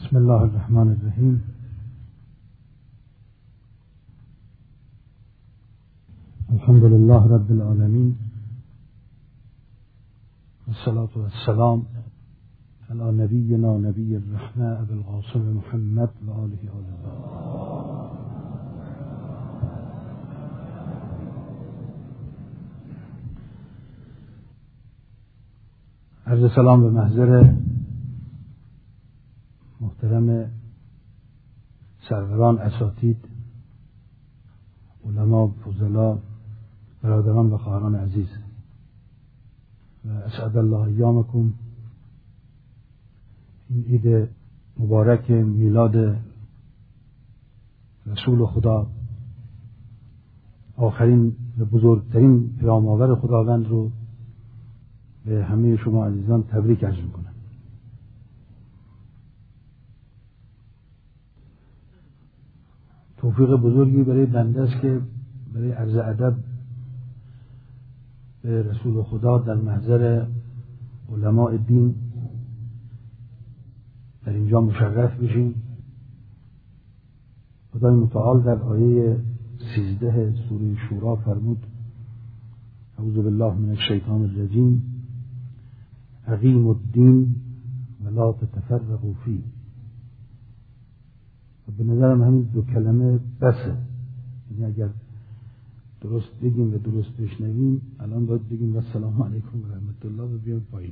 بسم الله الرحمن الرحیم. الحمد لله رب العالمین، والصلاة والسلام علی نبینا نبی الرحمة ابی القاسم محمد و آله عرض سلام به محضر محترم سروران، اساتید، علما، فضلا، برادران و خواهران عزیز و اسعد الله ایامکم. این عید مبارک میلاد رسول خدا، آخرین و بزرگترین پیام‌آور خداوند رو به همه شما عزیزان تبریک عرض می‌کنم. توفیق بزرگی برای بنده است که برای عرض ادب به رسول خدا در محضر علماء دین در اینجا مشرف بشیم. خدای متعال در آیه 13 سوره شورا فرمود: اعوذ بالله من الشیطان الرجیم اقیموا الدین ولا تتفرقوا فیه. به نظرم همین دو کلمه بسه. یعنی اگر درست بگیم و درست بشنویم، الان باید بگیم و السلام علیکم و رحمت الله و بیایم پایین.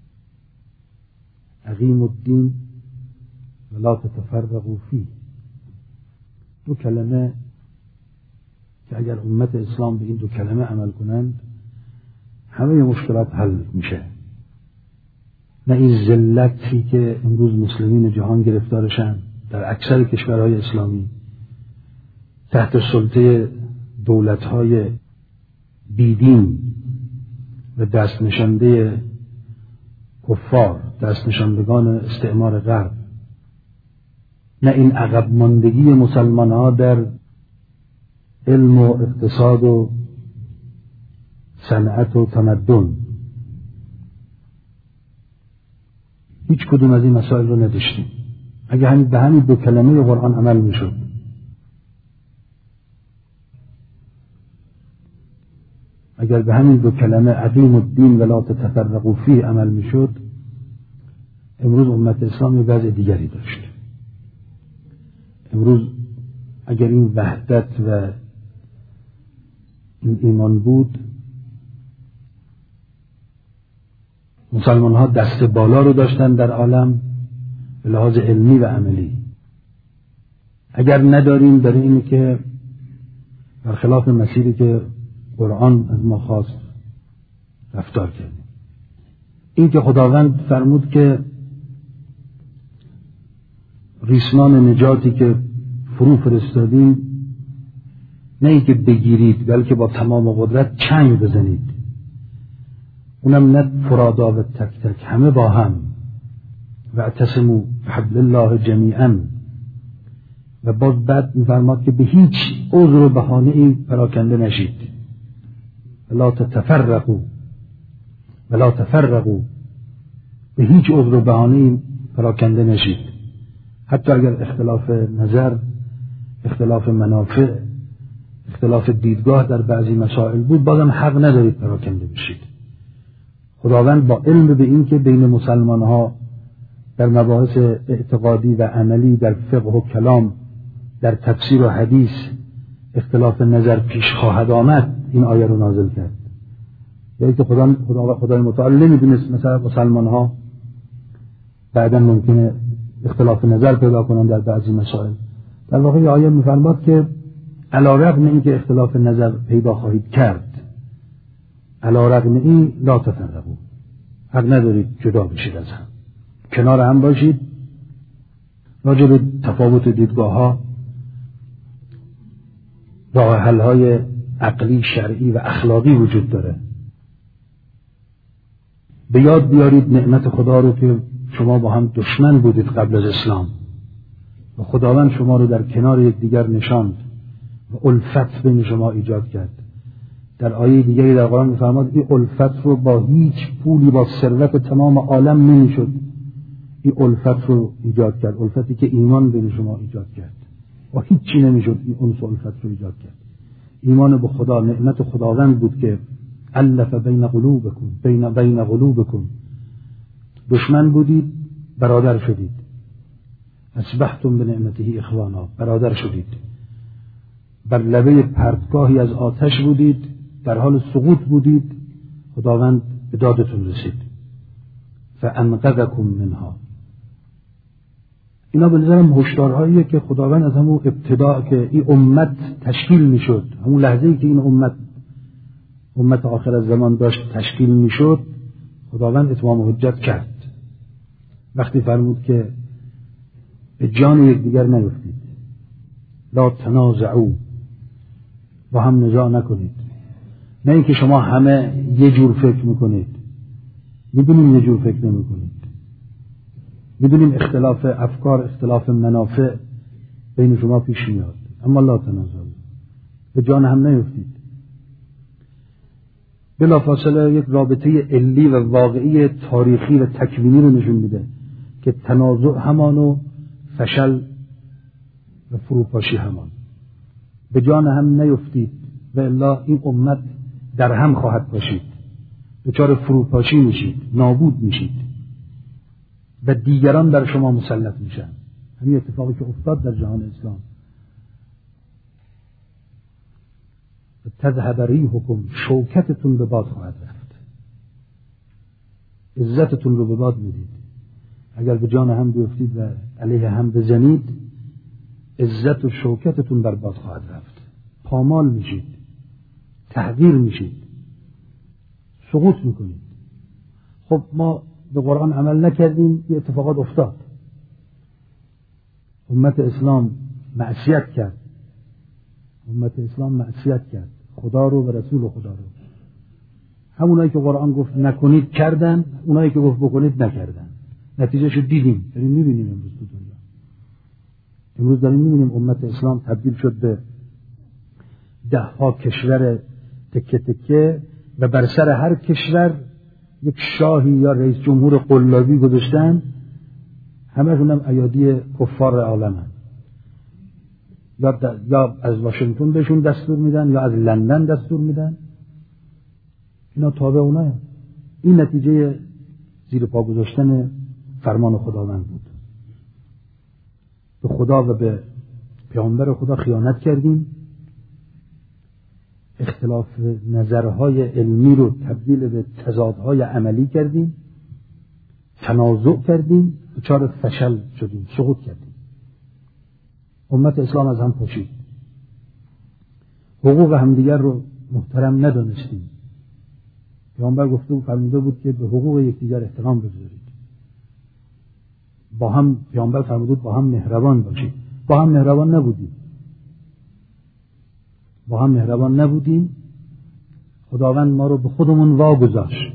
اقیموا الدین ولا تتفرقوا فیه. دو کلمه که اگر امت اسلام به این دو کلمه عمل کنند همه مشکلات حل میشه. نه این ذلتی که امروز مسلمین جهان گرفتارشن در اکثر کشورهای اسلامی تحت سلطه دولت‌های بیدین و دست نشانده کفار، دست نشاندگان استعمار غرب، نه این عقب ماندگی مسلمان‌ها در علم و اقتصاد و صنعت و تمدن. هیچ کدوم از این مسائل رو نداشتیم. اگه همین به همین دو کلمه قرآن عمل میشد، اگر به همین دو کلمه اقیموا الدین ولا تتفرقوا فیه عمل میشد، امروز امت اسلام یه وضع دیگری داشت. امروز اگر این وحدت و این ایمان بود، مسلمان ها دست بالا رو داشتن در عالم به لحاظ علمی و عملی. اگر نداریم، برای اینه که برخلاف مسیری که قرآن از ما خواست رفتار کردیم. این که خداوند فرمود که ریسمان نجاتی که فرو فرستادیم نه ای که بگیرید، بلکه با تمام قدرت چنگ بزنید، اونم نه فرادا و تک تک، همه با هم. واعتصموا بحبل الله جمیعا. و باز بعد می‌فرماد که به هیچ عذر و بهانه‌ای پراکنده نشید. ولا تتفرقوا ولا تفرقوا، به هیچ عذر و بهانه‌ای پراکنده نشید. حتی اگر اختلاف نظر، اختلاف منافع، اختلاف دیدگاه در بعضی مسائل بود، بازم حق ندارید پراکنده بشید. خداوند با علم به این که بین مسلمان‌ها در مباحث اعتقادی و عملی، در فقه و کلام، در تفسیر و حدیث اختلاف نظر پیش خواهد آمد، این آیه رو نازل کرد. یعنی که خدای متعال نمیدونست مثلا مسلمان‌ها بعدا ممکنه اختلاف نظر پیدا کنن در بعضی مسائل. در واقع این آیه می‌فرماد که علی رغم اینکه اختلاف نظر پیدا خواهید کرد، علی رغم این لا تفرقوا، حق ندارید جدا بشید از هم، کنار هم باشید. راجع به تفاوت دیدگاه‌ها راه حل‌های عقلی، شرعی و اخلاقی وجود داره. به یاد بیارید نعمت خدا رو که شما با هم دشمن بودید قبل از اسلام و خداوند شما رو در کنار یکدیگر نشاند و الفت بین شما ایجاد کرد. در آیه دیگری در قرآن می‌فرماد این الفت رو با هیچ پولی، با ثروت تمام عالم نمی‌شد این الفت رو ایجاد کرد، الفتی که ایمان بین شما ایجاد کرد. و هیچی نمیشد این انس الفت رو ایجاد کرد. ایمان به خدا نعمت خداوند بود که الف بین قلوبکم، بین قلوبکم. دشمن بودید برادر شدید. اصبحتم بنعمته اخوانا، برادر شدید. بر لبه پرتگاهی از آتش بودید، در حال سقوط بودید، خداوند به دادتون رسید. فانقذکم منها. اینا به نظرم هشدارهاییه که خداوند از همون ابتدا که این امت تشکیل میشد، همون لحظه‌ای که این امت آخر الزمان داشت تشکیل میشد، خداوند اتمام حجت کرد. وقتی فرمود که به جان یکدیگر نیفتید، لا تنازعوا، با هم نزاع نکنید. نه اینکه شما همه یه جور فکر میکنید، میدونیم یه جور فکر نمیکنید، میدونیم اختلاف افکار، اختلاف منافع بین شما پیش میاد، اما لا تنازعوا، به جان هم نیفتید. بلافاصله یک رابطه علی و واقعی تاریخی و تکوینی رو نشون میده که تنازع همان و فشل و فروپاشی همان. به جان هم نیفتید و الا این امت در هم خواهد باشید، دچار فروپاشی میشید، نابود میشید و دیگران بر شما مسلط میشن. همین اتفاقی که افتاد در جهان اسلام. تذهب ریحکم، شوکتتون به باد خواهد رفت، عزتتون رو به باد میدید. اگر به جان هم بیفتید و علیه هم بزنید، عزت و شوکتتون بر باد خواهد رفت، پامال میشید، تحقیر میشید، سقوط میکنید. خب ما به قرآن عمل نکردیم، یه اتفاقات افتاد. امت اسلام معصیت کرد، امت اسلام معصیت کرد خدا رو و رسول خدا رو. همونایی که قرآن گفت نکنید کردن، اونایی که گفت بکنید نکردن. نتیجهشو دیدیم، داریم میبینیم امروز تو دنیا. امروز داریم میبینیم امت اسلام تبدیل شد به 10 کشور تکه تکه و بر سر هر کشور یک شاهی یا رئیس جمهور قلابی گذاشتن، همشون هم ایادی کفار عالمن. یا از واشنگتن بهشون دستور میدن یا از لندن دستور میدن، اینا تابع اونها. این نتیجه زیر پا گذاشتن فرمان خداوند بود. به خدا و به پیامبر خدا خیانت کردیم، اختلاف نظرهای علمی رو تبدیل به تضادهای عملی کردیم، تنازع کردیم، دچار فشل شدیم، سقوط کردیم. امت اسلام از هم پاشید، حقوق همدیگر رو محترم ندانستیم. پیامبر گفته و فرموده بود که به حقوق یکدیگر احترام بگذارید، با هم، پیامبر فرموده بود با هم مهربان باشید. با هم مهربان نبودیم. خداوند ما رو به خودمون واگذاشت،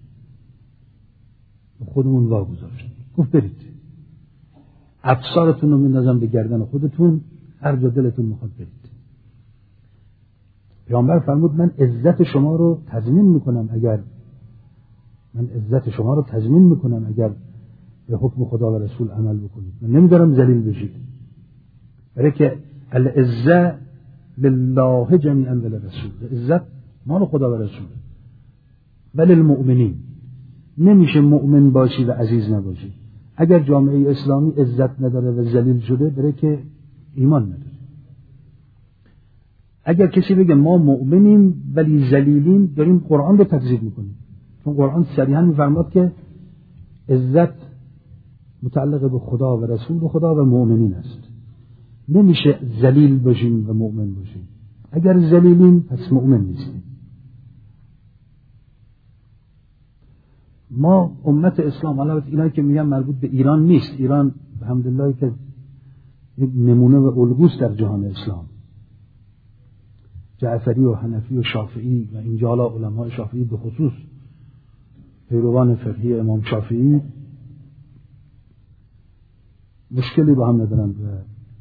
گفت برید افسارتون رو میندازم به گردن خودتون، هر جا دلتون میخواد برید. پیامبر فرمود من عزت شما رو تضمین میکنم اگر به حکم خدا و رسول عمل بکنید. من نمیذارم ذلیل بشید، برای که العزة لله جمیعا وللرسول، عزت مال خدا و رسول، ولی المؤمنین. نمیشه مؤمن باشی و عزیز نباشی. اگر جامعه اسلامی عزت نداره و ذلیل شده، برای که ایمان نداره. اگر کسی بگه ما مؤمنیم ولی ذلیلیم، داریم قرآن رو تکذیب میکنیم، چون قرآن صریحا میفرماد که عزت متعلق به خدا و رسول خدا و مؤمنین است. نمیشه ذلیل باشیم و مؤمن باشیم. اگر ذلیلیم پس مؤمن نیستیم. ما امت اسلام، البته اینایی که میگن مربوط به ایران نیست، ایران الحمدلله که یک نمونه و الگوست در جهان اسلام، جعفری و حنفی و شافعی و اینجا حالا علماء شافعی به خصوص پیروان فقهی امام شافعی مشکلی با هم ندارند و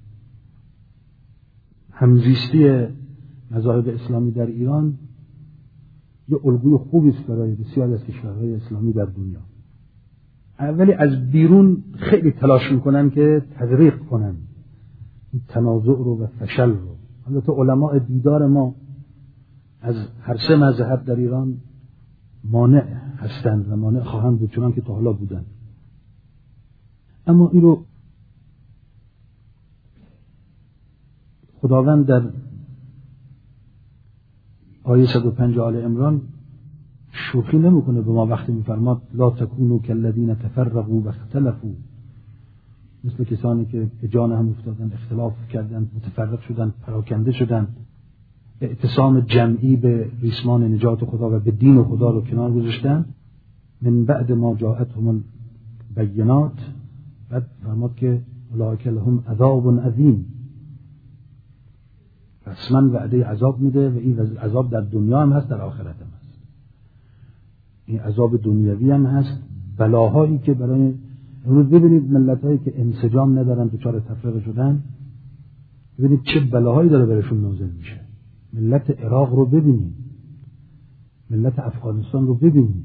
همزیستی مذاهب اسلامی در ایران یه الگوی خوبی است برای بسیاری از کشورهای اسلامی در دنیا. ولی از بیرون خیلی تلاش میکنن که تغریق کنن این تنازع رو و فشل رو. البته علماء دیدار ما از هر سه مذهب در ایران مانع هستند و مانع خواهند بود، چنان که تا حالا بودن. اما این رو خداوند در آیه 105 آل عمران شوخی نمیکنه به ما وقتی میفرماد لا تکونوا کالذین تفرقوا و اختلفوا، مثل کسانی که به جان هم افتادن، اختلاف کردند، متفرق شدند، پراکنده شدند. اعتصام جمعی به ریسمان نجات خدا و به دین خدا رو کنار گذاشتن. من بعد ما جاءتهم البینات، بعد فرمود که اولئک لهم عذاب عظیم، رسما وعده عذاب میده و این عذاب در دنیا هم هست، در آخرت هم هست. این عذاب دنیوی هم هست، بلاهایی که برای امروز ببینید ملت‌هایی که انسجام ندارن، دچار تفرقه شدن، ببینید چه بلاهایی داره برشون نازل میشه. ملت عراق رو ببینید، ملت افغانستان رو ببینید،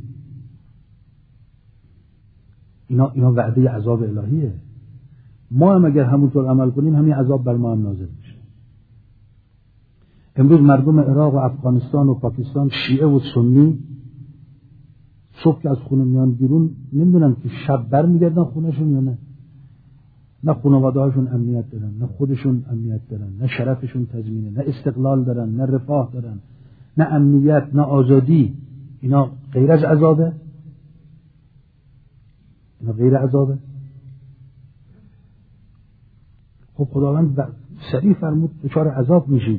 اینا وعده عذاب الهیه. ما هم اگر همونطور عمل کنیم همین عذاب بر ما هم نازل میشه. امروز مردم عراق و افغانستان و پاکستان، شیعه و سنی، صبح که از خونه میان بیرون نمیدونن که شب بر میگردن خونهشون یا نه. نه خانواده هاشون امنیت دارن، نه خودشون امنیت دارن، نه شرفشون تضمینه، نه استقلال دارن، نه رفاه دارن، نه امنیت، نه آزادی. اینا غیر از عذابه؟ اینا غیر عذابه؟ خب خداوند صریح فرمود دچار عذاب میشید،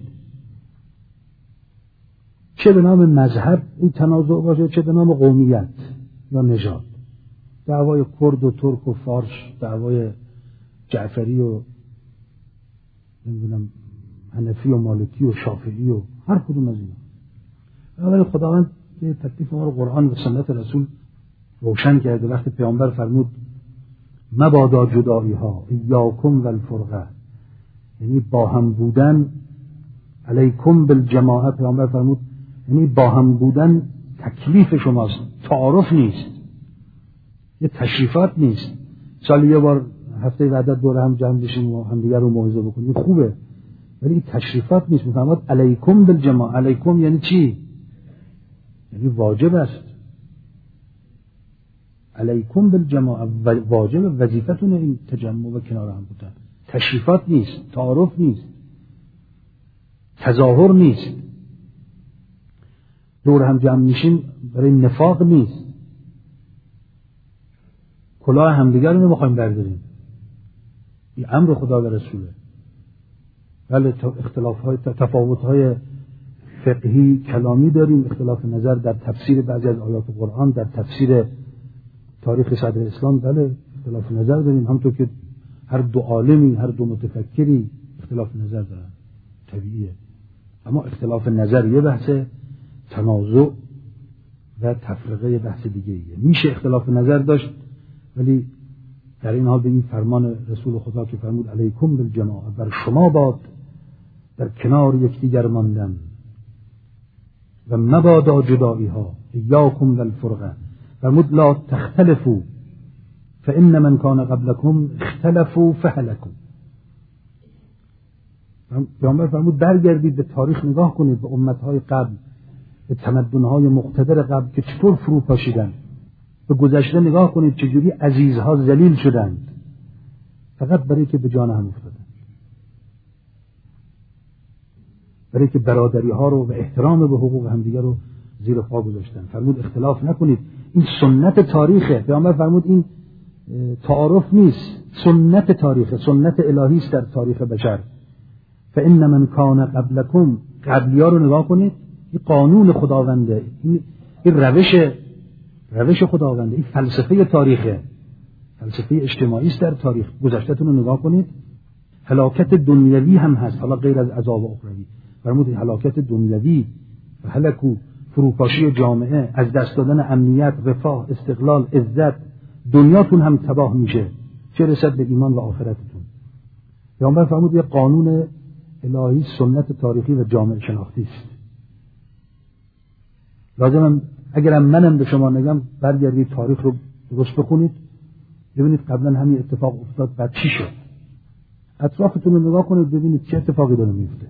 چه به نام مذهب این تنازع باشه، چه به نام قومیت یا نژاد. دعوای کرد و ترک و فارس، دعوای جعفری و نمیدونم حنفی و مالکی و شافعی و هر کدوم از اینا. ولی خداوند که تکلیف ما رو قرآن و سنت رسول روشن کرده. وقتی پیامبر فرمود مبادا جدایی ها ایاکم و الفرقه، یعنی با هم بودن، علیکم بالجماعه، پیامبر فرمود یعنی با هم بودن تکلیف شماست، تعارف نیست، یه تشریفات نیست. سالی یه بار هفته بعد دور هم جمع بشیم و همدیگر رو موعظه بکنیم خوبه، ولی این تشریفات نیست. میفرماد علیکم بالجماعه. علیکم یعنی چی؟ یعنی واجب است. علیکم بالجماعه واجب، وظیفتونه این تجمع و کنار هم بودن. تشریفات نیست، تعارف نیست، تظاهر نیست، دور هم جمع میشیم برای نفاق نیست، کلاه همدیگر رو نمیخوایم برداریم. این امر خدا و رسوله. بله اختلاف‌های تفاوت‌های فقهی کلامی داریم، اختلاف نظر در تفسیر بعضی از آیات قرآن، در تفسیر تاریخ صدر اسلام، بله اختلاف نظر داریم، همونطور که هر دو عالمی، هر دو متفکری اختلاف نظر دارن، طبیعیه. اما اختلاف نظر یه بحثه، تنازع و تفرقه یه بحث دیگه ایه. میشه اختلاف نظر داشت، ولی در این حال به این فرمان رسول خدا که فرمود علیکم بالجماعه، بر شما باد در کنار یکدیگر ماندن، و مبادا جدایی ها ایاکم والفرقه، فرمود لا تختلفوا فان من کان قبلکم اختلفوا فهلكوا. پیامبر فرمود برگردید به تاریخ نگاه کنید، به امتهای قبل، به تمدنهای مقتدر قبل که چطور فرو پاشیدن، به گذشته نگاه کنید چجوری عزیزها ذلیل شدند فقط برای که به جان هم افتادند، برای که برادری ها رو و احترام به حقوق همدیگر رو زیر پا گذاشتن. فرمود اختلاف نکنید، این سنت تاریخه. پیامبر فرمود این تعارف نیست، سنت تاریخه، سنت الهی است در تاریخ بشر. فان من کان قبلکم، قبلی‌ها رو نگاه کنید، این قانون خداونده، این روش خداونده، این فلسفه تاریخه، فلسفه اجتماعی است در تاریخ. گذشته‌تون رو نگاه کنید، هلاکت دنیوی هم هست، حالا غیر از عذاب اخروی. فرمود هلاکت دنیوی و هلاکو، فروپاشی جامعه، از دست دادن امنیت، رفاه، استقلال، عزت، دنیاتون هم تباه میشه، چه رسد به ایمان و آخرتتون. پیامبر فرمود یه قانون الهی، سنت تاریخی و جامعه شناختی است. لازمم اگرم منم به شما نگم برگردید تاریخ رو درست بخونید، ببینید قبلا همین اتفاق افتاد، بعد چی شد؟ اطرافتون رو نگاه کنید ببینید چه اتفاقی داره میفته.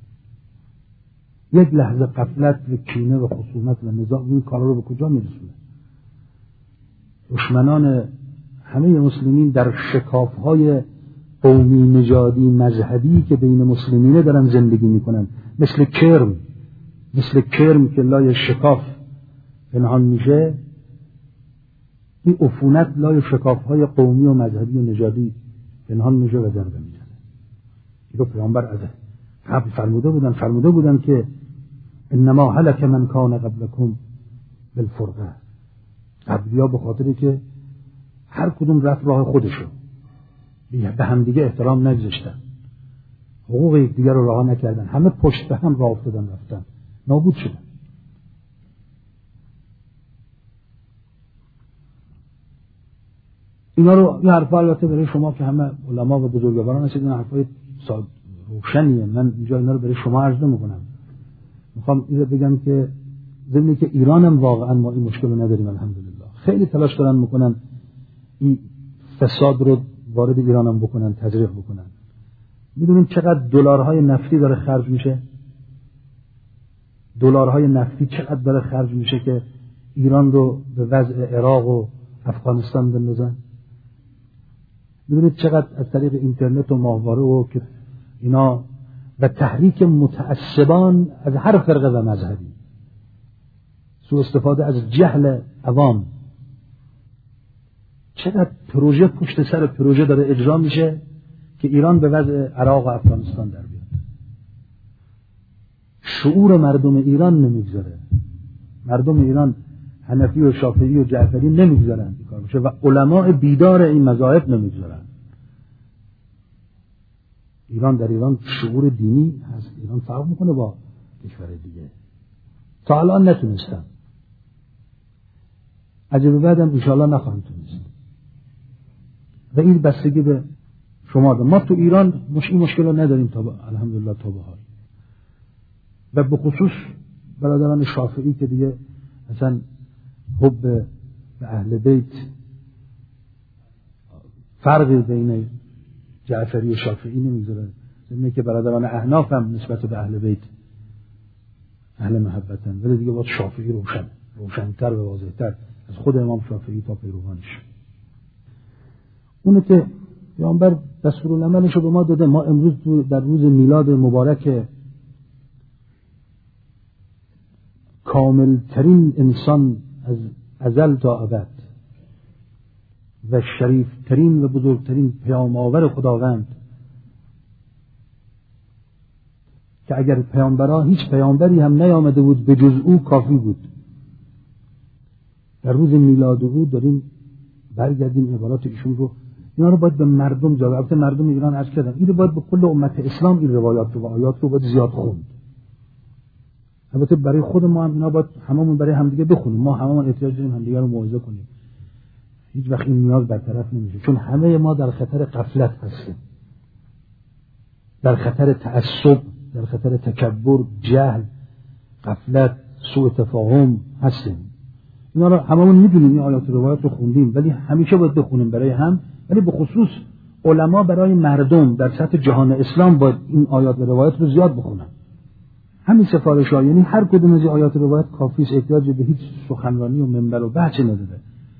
یک لحظه غفلت و کینه و خصومت و نزاع این کارا رو به کجا میرسونه؟ دشمنان همه مسلمین در شکاف‌های قومی، نژادی، مذهبی که بین مسلمین دارن زندگی میکنن، مثل کرم که لای شکاف پنهان میشه، این عفونت لای شکاف‌های قومی و مذهبی و نژادی پنهان میشه و ضربه میزنه. اینو پیامبر از قبل فرموده بودن که انما هلک من کان قبلکم بالفرقه. قبلیا به خاطری که هر کدوم رفت راه خودشو، به هم دیگه احترام نگذاشتن، حقوق یکدیگر رو رعایت نکردن، همه پشت به هم راه افتادن، رفتن، نابود شدن. اینا رو یه حرفا البته برای شما که همه علما و بزرگواران هستید، این حرفای روشنیه، من اینجا اینا رو برای شما عرض نمی‌کنم. میخوام اینو بگم که ضمن که ایران هم واقعا ما این مشکل رو نداریم الحمدلله. خیلی تلاش دارن میکنن این فساد رو وارد ایران هم بکنن، تزریق بکنن. میدونین چقدر دلارهای نفتی داره خرج میشه؟ دلارهای نفتی چقدر داره خرج میشه که ایران رو به وضع عراق و افغانستان بندازن؟ میدونید چقدر از طریق اینترنت و ماهواره و که اینا و تحریک متعصبان از هر فرقه و مذهبی، سوء استفاده از جهل عوام، چقدر پروژه پشت سر پروژه داره اجرا میشه که ایران به وضع عراق و افغانستان در بیاد. شعور مردم ایران نمیگذاره، مردم ایران حنفی و شافعی و جعفری نمیگذارن این کار بشه و علماء بیدار این مذاهب نمیگذارن. ایران در ایران شعور دینی هست، ایران فرق میکنه با کشور دیگه. تا الان نتونستم، عجب بعدم انشاءالله نخواهم تونست و این بستگی به شما ده. ما تو ایران این مشکل رو نداریم الحمدلله تا به حال. و به خصوص برادران شافعی که دیگه مثلا حب به اهل بیت فرقی بین جعفری و شافعی نمیذاره، اینه که برادران احناف هم نسبت به اهل بیت اهل محبتن، ولی دیگه باید شافعی روشن‌تر و واضح‌تر از خود امام شافعی تا پیروانش. اونه که پیامبر دستورالعملش رو به ما داده. ما امروز در روز میلاد مبارک کاملترین انسان از ازل تا ابد و شریفترین و بزرگترین پیام آور خداوند که اگر هیچ پیامبری هم نیامده بود به جز او کافی بود. در روز میلاد او داریم برگردیم عبارات ایشون رو، اینا رو باید به مردم جا، البته مردم ایران عرض کردم، این رو باید به کل امت اسلام این روایات رو و آیات رو باید زیاد خوند. البته برای خود ما هم اینا باید هممون برای همدیگه بخونیم، ما هممون احتیاج داریم همدیگه رو موعظه کنیم. هیچ وقت این نیاز برطرف نمیشه، چون همه ما در خطر غفلت هستیم، در خطر تعصب، در خطر تکبر، جهل، غفلت، سوء تفاهم هستیم. اینا رو هممون میدونیم، این آیات و روایات رو خوندیم، ولی همیشه باید بخونیم برای هم، ولی به خصوص علما برای مردم در سطح جهان اسلام باید این آیات و روایات رو زیاد بخونن. همین سفارش‌ها، یعنی هر کدوم از این آیات و روایات کافی است، احتیاج به هیچ سخنرانی و منبر و بحثی نداره.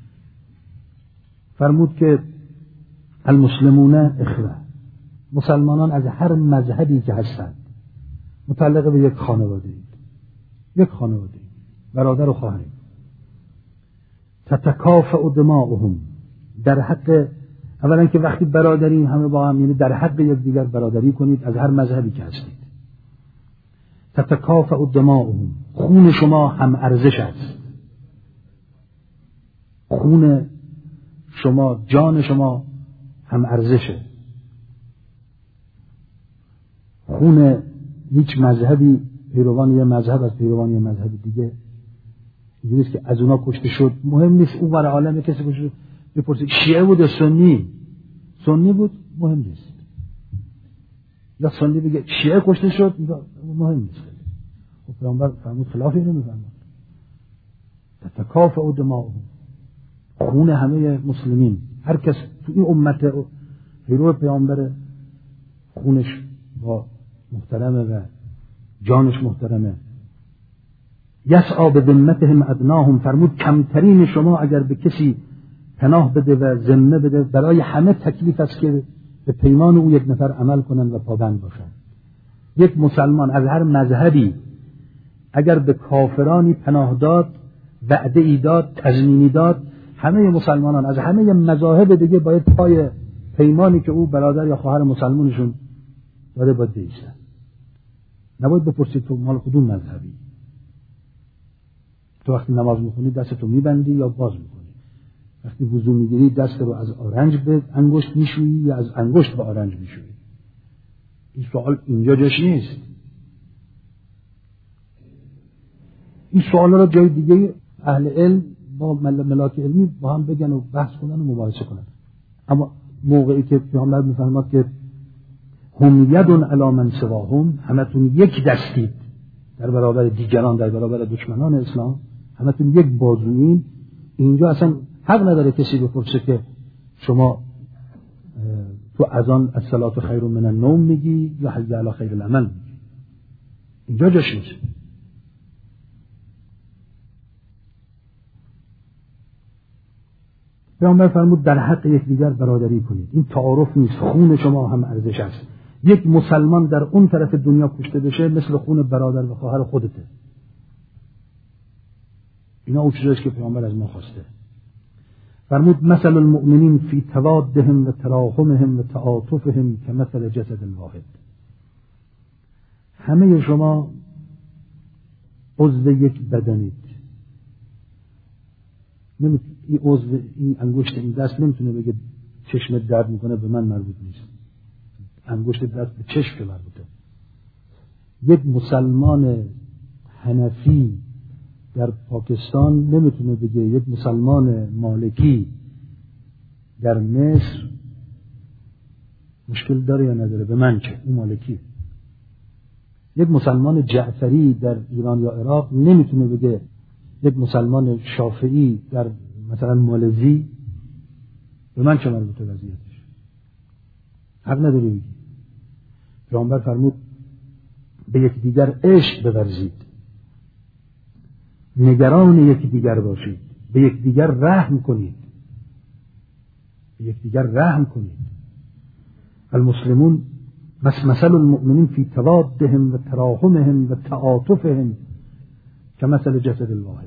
فرمود که المسلمون اخوه، مسلمانان از هر مذهبی که هستند متعلق به یک خانواده برادر و خواهر. تتکافئ دماؤهم، در حق اولا که وقتی برادری همه با هم، یعنی در حق یکدیگر برادری کنید از هر مذهبی که هستید. تتکافئ دماؤهم، خون شما هم ارزش است، خون شما، جان شما هم ارزشه. خون هیچ مذهبی پیروان یه مذهب از پیروان یه مذهب دیگه اینجوریه که از اونا کشته شد، مهم نیست اون ور عالم کسی کشته شد بپرسید شیعه بود یا سنی بود، مهم نیست. یا سنی بگه شیعه کشته شد، مهم نیست. خب پیامبر فرمود خلاف اینو میفرماد. تتکافئ دماؤهم، خون همه مسلمین هر کس تو این امت پیرو پیامبر خونش با محترمه و جانش محترمه. یسعی بذمتهم ادناهم، فرمود کمترین شما اگر به کسی پناه بده و ذمه بده، برای همه تکلیف است که به پیمان او یک نفر عمل کنند و پابند باشند. یک مسلمان از هر مذهبی اگر به کافرانی پناه داد، وعده ای داد، تضمینی داد، همه مسلمانان از همه مذاهب دیگه باید پای پیمانی که او برادر یا خواهر مسلمانشون داده باید بایستن. نباید بپرسید تو مال کدوم مذهبی. تو وقتی نماز میخونی دستتو میبندی یا باز میکنی؟ وقتی وضو میگیری دست رو از آرنج به انگشت میشویی یا از انگشت به آرنج میشویی؟ این سوال اینجا جاش نیست. این سوالا رو جای دیگه اهل علم با ملاک علمی با هم بگن و بحث کنن و مباحثه کنن. اما موقعی که پیامبر میفرماد که هم یدون علی من سواهم، همتون یک دستید در برابر دیگران، در برابر دشمنان اسلام، همتون یک بازویین، اینجا اصلا حق نداره کسی بپرسه که شما تو اذان الصلاة خیر من النوم میگی یا حی علی خیر العمل میگی. اینجا جاش نیست. پیامبر فرمود در حق یکدیگر برادری کنید. این تعارف نیست، خون شما هم ارزش است. یک مسلمان در اون طرف دنیا کشته بشه مثل خون برادر و خواهر خودته. اینا اون چیزاست که پیامبر از ما خواسته. فرمود مثل المؤمنین فی توادهم و تراحمهم و تعاطفهم کمثل جسد الواحد. همه شما عضو یک بدنید. این عضو، این انگشت این دست نمیتونه بگه چشم درد میکنه به من مربوط نیست. انگشت دست به چشم که مربوطه. یک مسلمان حنفی در پاکستان نمیتونه بگه یک مسلمان مالکی در مصر مشکل داره یا نداره، به من چه، اون مالکی. یک مسلمان جعفری در ایران یا عراق نمیتونه بگه یک مسلمان شافعی در مثلا مالزی به من چه مربوطه وضعیتش. حق نداره بگی. پیامبر فرمود به یکدیگر عشق بورزید، نگران یکدیگر باشید، به یکدیگر رحم کنید، به یکدیگر رحم کنید. المسلمون مثل المؤمنین فی توادهم و تراحمهم و تعاطفهم کمثل جسد الواحد.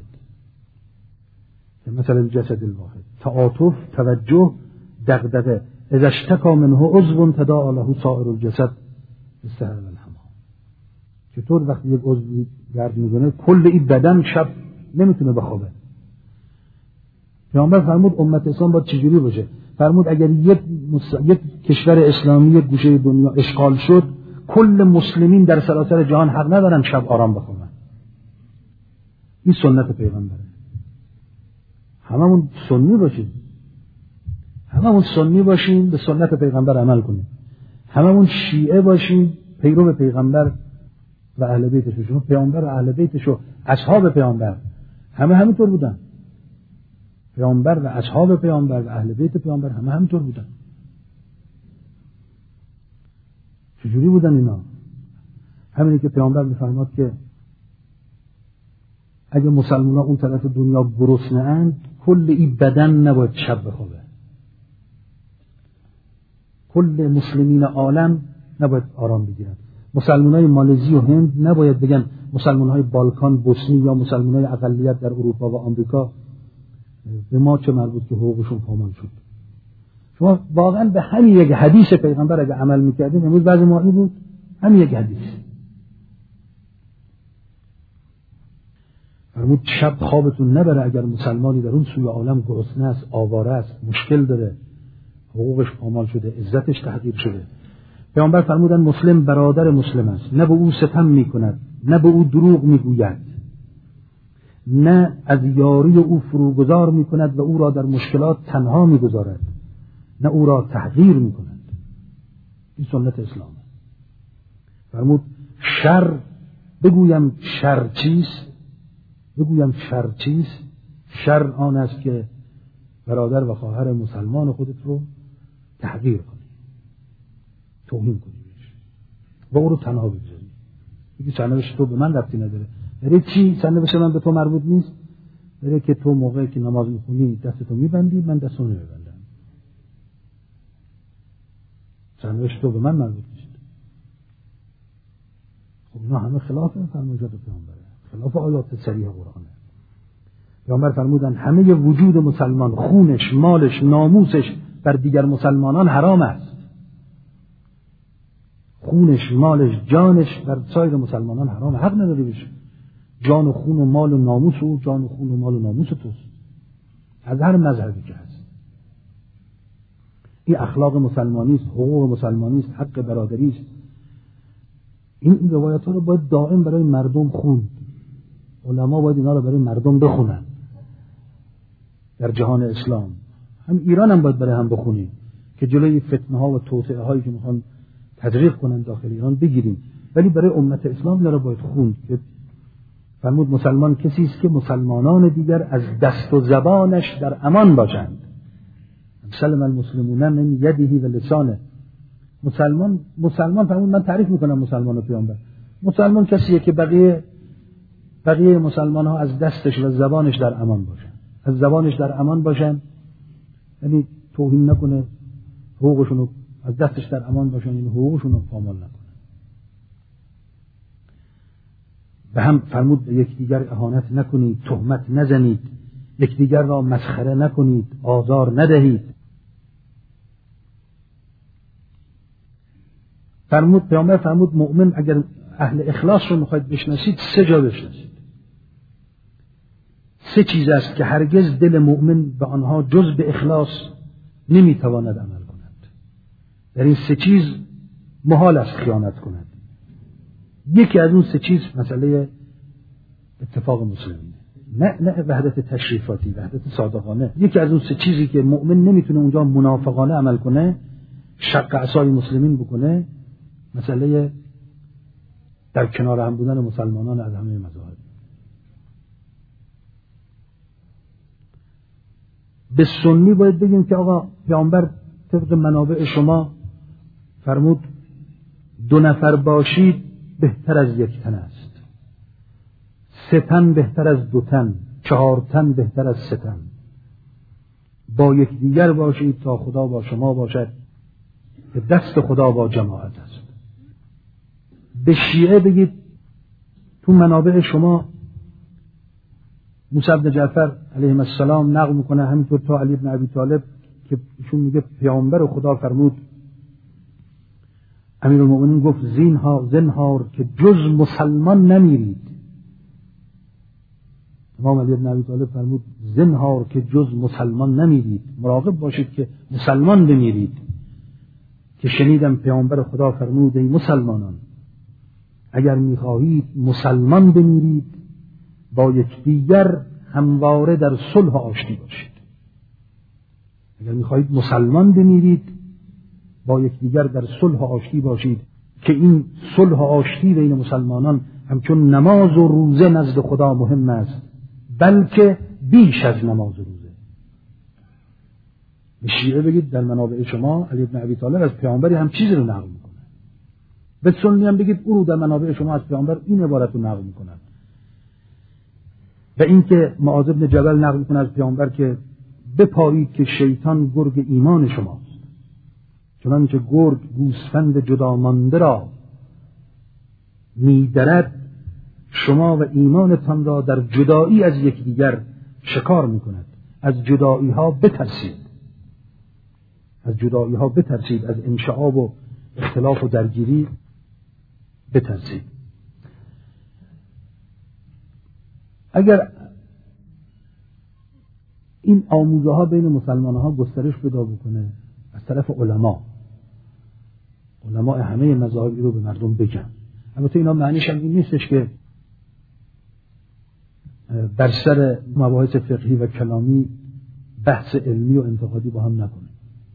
کمثل الجسد الواحد. تعاطف، توجه، دغدغه. اذا اشتکا منه عضو تداعی له سائر الجسد بالسهر والحمى. چطور وقتی یک عضو درد میکنه کل این بدن شب نمیتونه بخوابه؟ پیامبر فرمود امت اسلام باید چجوری باشه؟ فرمود اگر یک کشور اسلامی، یک گوشه دنیا اشغال شد، کل مسلمین در سراسر جهان حق ندارن شب آرام بخوابن. این سنت پیغمبره. هممون سنی باشیم، هممون سنی باشیم، به سنت پیغمبر عمل کنیم. هممون شیعه باشیم، پیرو پیغمبر و اهل بیتش باشیم. پیامبر و اهل بیتش و اصحاب پیامبر همه همینطور بودن. پیامبر و اصحاب پیامبر و اهل بیت پیامبر همه همینطور بودن. چجوری بودن اینا؟ همینی که پیامبر می‌فرماد که اگه مسلمان‌ها اون طرف دنیا گرسنه‌اند، کل این بدن نباید شب بخوابه. کل مسلمین عالم نباید آرام بگیرن. مسلمان‌های مالزی و هند نباید بگن مسلمان‌های بالکان، بوسنی یا مسلمان‌های اقلیت در اروپا و آمریکا به ما چه مربوط که حقوقشون پامال شد. شما واقعا به همین یک حدیث پیغمبر اگه عمل می‌کردین، امروز بعضی ماهی بود، همین یک حدیث. فرمود شب خوابتون نبره اگر مسلمانی در اون سوی عالم گرسنه است، آواره است، مشکل داره، حقوقش پامال شده، عزتش تحقیر شده. پیامبر فرمودن مسلم برادر مسلم است، نه به او ستم میکند، نه به او دروغ میگوید، نه از یاری او فروگذار میکند و او را در مشکلات تنها میگذارد، نه او را تحقیر میکند. این سنت اسلامه. فرمود شر بگویم شر چیست؟ بگویم شر چیست؟ شر آن است که برادر و خواهر مسلمان خودت رو تحقیر کنی، توهین کنی و او رو تنها بگذاری. میگی سرنوشت تو به من ربطی نداره. برای چی؟ سرنوشت من به تو مربوط نیست. برای که تو موقعی که نماز میخونی دستتو میبندی، من دستو نمیبندم. سرنوشت تو به من مربوط نیست. خب اینا همه خلاف فرمایشات پیامبره، خلاف آیات صریح قرآنه. پیامبر فرمودن همه وجود مسلمان، خونش، مالش، ناموسش بر دیگر مسلمانان حرام است. خونش، مالش، جانش بر سایر مسلمانان حرام، حق نداری بشه. جان و خون و مال و ناموس او جان و خون و مال و ناموس توست، از هر مذهبی که هست. این اخلاق مسلمانی است، حقوق مسلمانی است، حق برادری است. این روایت ها رو باید دائم برای مردم خوند. علما باید اینا رو برای مردم بخونن. در جهان اسلام هم ایران هم باید برای هم بخونیم که جلوی فتنه ها و توطئه هایی که میخوان تزریق کنن داخل ایران بگیریم. ولی برای امت اسلام اینا رو باید خوند که فرمود مسلمان کسی است که مسلمانان دیگر از دست و زبانش در امان باشند. سلم المسلمون من یده و لسانه. مسلمان فرمود، من تعریف میکنم مسلمان و پیامبر. مسلمان کسیه که بقیه مسلمان ها از دستش و زبانش در امان باشن. از زبانش در امان باشن یعنی توهین نکنه، حقوقشون از دستش در امان باشن، یعنی حقوقشون رو پامال نکنه. به هم فرمود به یکدیگر اهانت نکنید، تهمت نزنید، یکدیگر را مسخره نکنید، آزار ندهید. پیامبر فرمود مؤمن اگر اهل اخلاص رو میخواید بشناسید 3 جا بشناسید. 3 چیز است که هرگز دل مؤمن به آنها جز به اخلاص نمیتواند عمل کند. در این 3 چیز محال است خیانت کند. یکی از اون 3 چیز مسئله اتفاق مسلمین، نه وحدت تشریفاتی، وحدت صادقانه. یکی از اون 3 چیزی که مؤمن نمیتونه اونجا منافقانه عمل کنه، شق عصای مسلمین بکنه، مسئله در کنار هم بودن مسلمانان از همه مذاهب. به سنی باید بگیم که آقا پیامبر طبق منابع شما فرمود 2 نفر باشید بهتر از 1 تن است، 3 تن بهتر از 2 تن، 4 تن بهتر از 3 تن. با یکدیگر باشید تا خدا با شما باشد که دست خدا با جماعت است. به شیعه بگید تو منابع شما موسی بن جعفر علیه السلام نقل میکنه، همینطور تا علی بن ابی طالب که ایشون میگه پیامبر خدا فرمود، امیرالمومنین گفت زنهار که جز مسلمان نمیرید. امام علی بن ابی طالب فرمود زنهار که جز مسلمان نمیرید، مراقب باشید که مسلمان بمیرید. که شنیدم پیامبر خدا فرمود ای مسلمانان اگر میخواهید مسلمان بمیرید با یکدیگر همواره در صلح و آشتی باشید. اگر میخواهید مسلمان بمیرید با یکدیگر در صلح و آشتی باشید که این صلح و آشتی بین مسلمانان همچون نماز و روزه نزد خدا مهم است، بلکه بیش از نماز و روزه. به شیعه بگید در منابع شما علی بن ابی طالب از پیامبری هم چیزی رو نقل میکنه. به سنی هم بگید او رو در منابع شما از پیامبر این عبارت رو نقل میکنن. و اینکه معاذ بن جبل نقل میکنه از پیامبر که بپایید که شیطان گرگ ایمان شماست، چنانچه گرگ گوسفند جدا مانده را میدرد، شما و ایمانتان را در جدایی از یکدیگر شکار میکند. از جدایی ها بترسید، از جدایی ها بترسید، از انشعاب و اختلاف و درگیری بترسید. اگر این آموزه ها بین مسلمان ها گسترش پیدا بکنه از طرف علما همه مذاهبی رو به مردم بگن. البته اینا معنیش هم این نیستش که بر سر مباحث فقهی و کلامی بحث علمی و انتقادی با هم نکنه،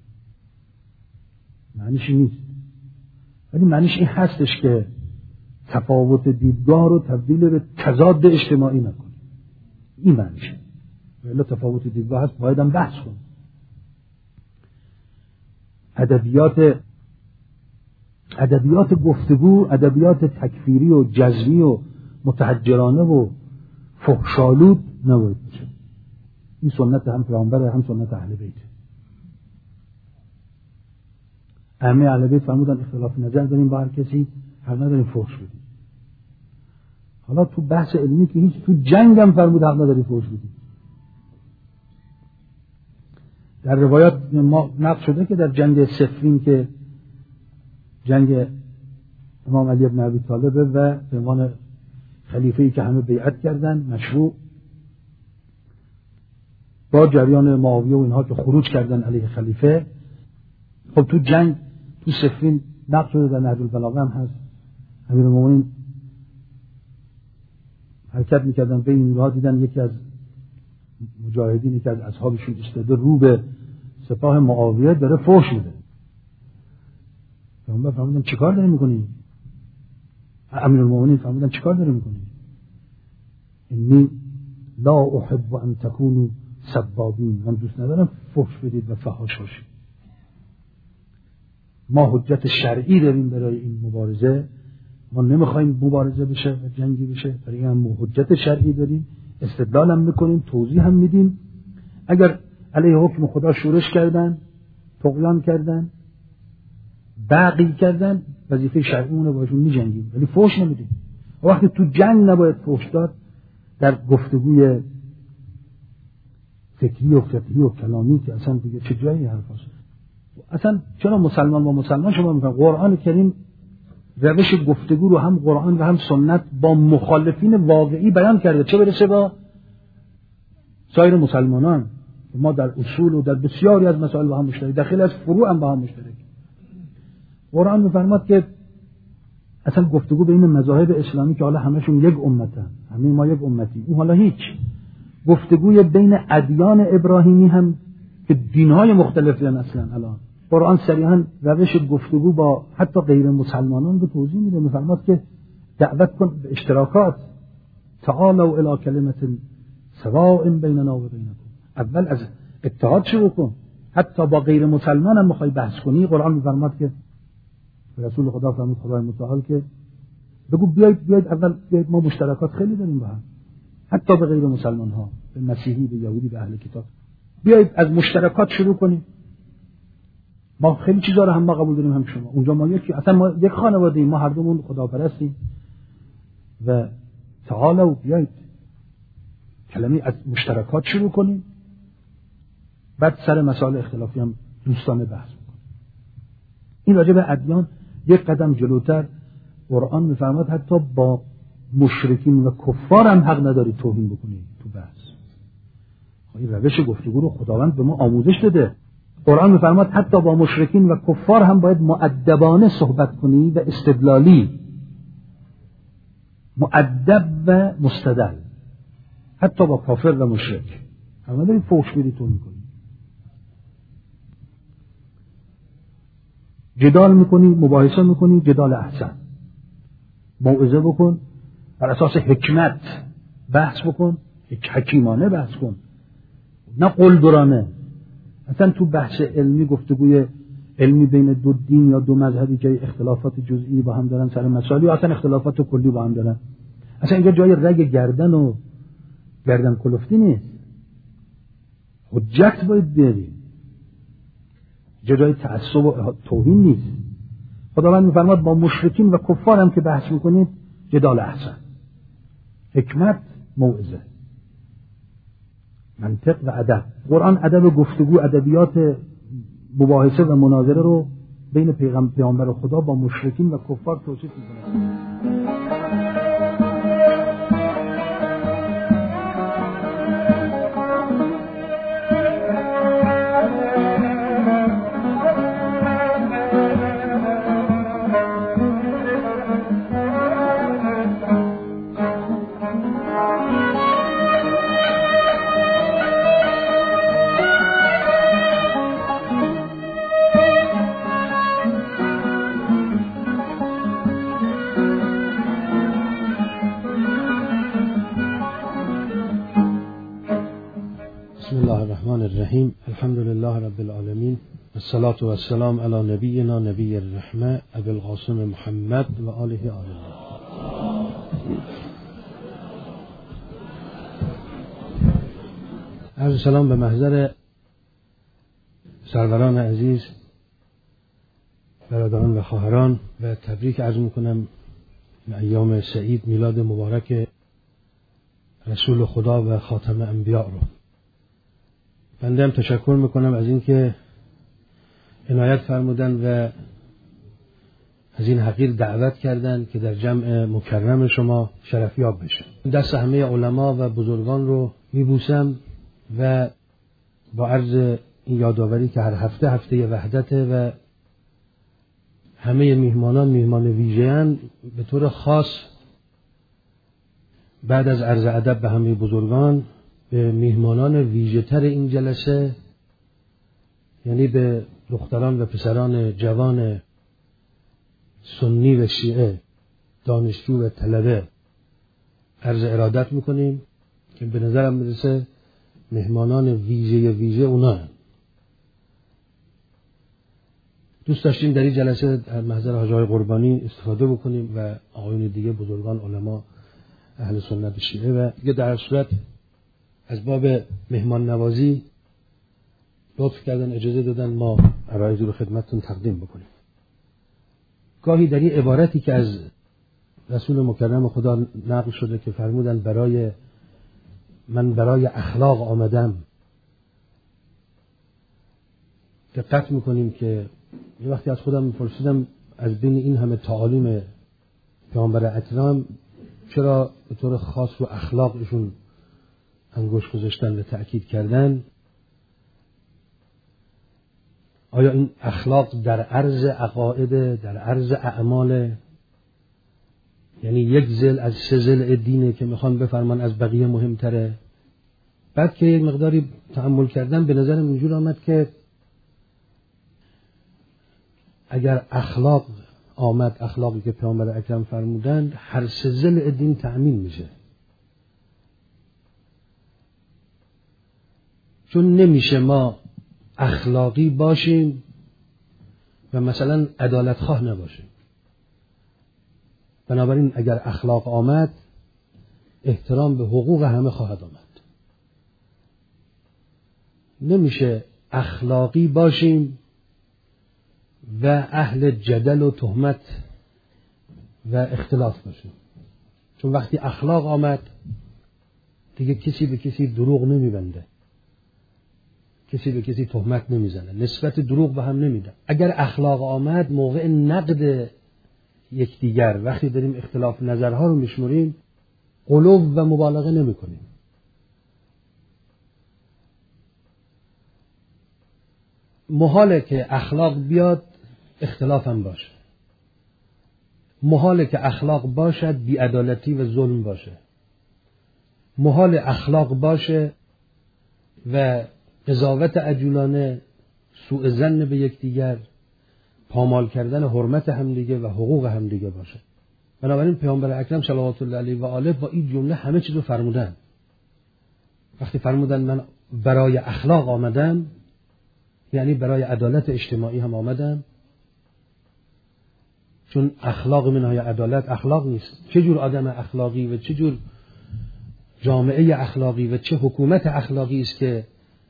معنیش این نیست. ولی معنیش این هستش که تفاوت دیدگاه رو تبدیل به تضاد اجتماعی نکنه. این معنیشه. ولی تفاوت دیدگاه هست، باید هم بحث کنیم. ادبیات گفتگو، ادبیات تکفیری و جزمی و متحجرانه و فحش‌آلود نباید باشه. این سنت هم پیامبر، هم سنت اهل بیت. ائمه اهل بیت فرمودن اختلاف نظر داریم با هر کسی، حق نداریم فحش بدیم. حالا تو بحث علمی که هیچ، تو جنگ هم فرمود حق نداری فحش بدیم. در روایات ما نقل شده که در جنگ صفین که جنگ امام علی بن ابی طالب و به عنوان خلیفه‌ای که همه بیعت کردن مشروع، با جریان معاویه و اینها که خروج کردن علیه خلیفه، خب تو جنگ تو صفین نقل شده، در نهج البلاغه هم هست، امیرالمومنین حرکت میکردن به این راه، دیدن یکی از مجاهدینی که از اصحابشون ایستاده رو به سپاه معاویه داره فحش میده. پیامبر فرمودن چیکار داری میکنی؟ امیرالمومنین فرمودن چیکار داری میکنی؟ انی لا احب ان تکونوا سبابین، من دوست ندارم فحش بدید و فحاش باشید. ما حجت شرعی داریم برای این مبارزه، ما نمیخوایم مبارزه بشه و جنگی بشه، برای این ما حجت شرعی داریم، استدلال هم میکنیم، توضیح هم میدیم. اگر علیه حکم خدا شورش کردن، طغیان کردن، بغی کردن، وظیفه شرعیمونه باشون میجنگیم، ولی فحش نمیدیم. وقتی تو جنگ نباید فحش داد، در گفتگوی فکری و فقهی و کلامی که اصلا دیگه چه جایی حرف هست. اصلا چرا مسلمان با مسلمان شما میکنن؟ قرآن کریم روش گفتگو رو هم قرآن و هم سنت با مخالفین واقعی بیان کرده، چه برسه با سایر مسلمانان. ما در اصول و در بسیاری از مسائل با هم مشترک، در خیلی از فروع هم با هم مشترک. قرآن میفرماد که اصلا گفتگو بین مذاهب اسلامی که حالا همشون یک امتن، همه ما یک امتی، اون حالا هیچ، گفتگوی بین ادیان ابراهیمی هم که دینهای مختلفی هستن اصلا، الان قرآن صریحا روش گفتگو با حتی غیر مسلمانان رو توضیح میده. میفرماد که دعوت کن به اشتراکات، تعالوا الی کلمة سواء بیننا و بینکم، اول از اتحاد شروع کن، حتی با غیر مسلمان هم میخوای بحث کنی. قرآن میفرماد که رسول خدا فرمود خدای متعال که بگو بیاید اول بیاید، ما مشترکات خیلی داریم با هم، حتی به غیر مسلمان ها، به مسیحی، به یهودی، به اهل کتاب، بیاید از مشترکات شروع کنیم. ما خیلی چیزا رو هم ما قبول داریم، هم شما. اونجا ما اصلا ما یک خانواده ایم، ما هر دومون خداپرستیم و تعالوا بیاید کلمه از مشترکات شروع کنیم، بعد سر مسائل اختلافی هم دوستانه بحث کنیم. این راجع به ادیان یک قدم جلوتر قرآن میفرماد حتی با مشرکین و کفار هم حق نداری توهین بکنی تو بحث. این روش گفتگو رو خداوند به ما آموزش داده. قرآن میفرماد حتی با مشرکین و کفار هم باید مؤدبانه صحبت کنی و استدلالی، مؤدب و مستدل، حتی با کافر و مشرک. اما داری فحش بدی تو میکنی، جدال میکنی، مباحثه میکنی، جدال احسن، موعظه بکن، بر اساس حکمت بحث بکن، حکیمانه بحث کن، نه قلدرانه. اصلا تو بحث علمی، گفتگوی علمی بین دو دین یا دو مذهبی که اختلافات جزئی با هم دارن سر مسائل، یا اصلا اختلافات کلی با هم دارن، اصلا اینجا جای رگ گردن و گردن کلفتی نیست، حجت باید بیاری، جای تعصب و توهین نیست. خداوند میفرماد با مشرکین و کفار هم که بحث میکنید جدال احسن، حکمت، موعظه، منطق و ادب. قرآن ادب گفتگو، ادبیات مباحثه و مناظره رو بین پیامبر خدا با مشرکین و کفار توصیف میکنه. الرحیم. الحمد لله رب العالمین، والصلاة والسلام علی نبینا نبی الرحمه ابی القاسم محمد و آله آله. عرض سلام به محضر سروران عزیز، برادران و خواهران، و تبریک عرض میکنم به ایام سعید، میلاد مبارک رسول خدا و خاتم انبیاء رو. بنده هم تشکر میکنم از اینکه عنایت فرمودن و از این حقیر دعوت کردن که در جمع مکرم شما شرفیاب بشه. دست همه علما و بزرگان رو میبوسم و با عرض این یادآوری که هر هفته وحدته و همه میهمانان میهمان ویژه‌اند، به طور خاص بعد از عرض ادب به همه بزرگان، به میهمانان ویژه‌تر این جلسه، یعنی به دختران و پسران جوان سنی و شیعه، دانشجو و طلبه، عرض ارادت میکنیم که به نظرم میرسه مهمانان ویژه اونا هستند. دوست داشتیم در این جلسه در محضر حاج آقای قربانی استفاده بکنیم و آقایون دیگه، بزرگان علما اهل سنت شیعه، و دیگه در صورت از باب مهمان نوازی لطف کردن، اجازه دادن ما عرایضی رو خدمتتون تقدیم بکنیم. گاهی در این عبارتی که از رسول مکرم خدا نقل شده که فرمودن من برای اخلاق آمدم، دقت میکنیم که یه وقتی از خودم میپرسیدم از بین این همه تعالیم پیامبر اکرم چرا به طور خاص رو اخلاقشون انگشت گذاشتن و تأکید کردن؟ آیا این اخلاق در عرض عقاید، در عرض اعمال، یعنی یک ضلع از 3 ضلع دینه که میخوان بفرمان از بقیه مهمتره؟ بعد که یک مقداری تأمل کردن به نظرم اینجور آمد که اگر اخلاق آمد، اخلاقی که پیامبر اکرم فرمودند، هر 3 ضلع دین تأمین میشه. چون نمیشه ما اخلاقی باشیم و مثلا عدالت خواه نباشیم. بنابراین اگر اخلاق آمد، احترام به حقوق همه خواهد آمد. نمیشه اخلاقی باشیم و اهل جدل و تهمت و اختلاف باشیم. چون وقتی اخلاق آمد دیگه کسی به کسی دروغ نمیبنده، کسی به کسی تهمت نمیزنه، نسبت دروغ به هم نمیده. اگر اخلاق آمد، موقع نقد یکدیگر، وقتی داریم اختلاف نظرها رو میشمریم، غلو و مبالغه نمی کنیم. محاله که اخلاق بیاد اختلاف هم باشه. محاله که اخلاق باشد بی‌عدالتی و ظلم باشه. محال اخلاق باشه و قضاوت عجولانه، سوء ظن به یکدیگر، پامال کردن حرمت همدیگه و حقوق همدیگه باشه. بنابراین پیامبر اکرم صلوات الله علیه و آله با این جمله همه چیز رو فرمودن. وقتی فرمودن من برای اخلاق آمدم، یعنی برای عدالت اجتماعی هم آمدم. چون اخلاق منهای عدالت اخلاق نیست. چه جور آدم اخلاقی و چه جور جامعه اخلاقی و چه حکومت اخلاقی است که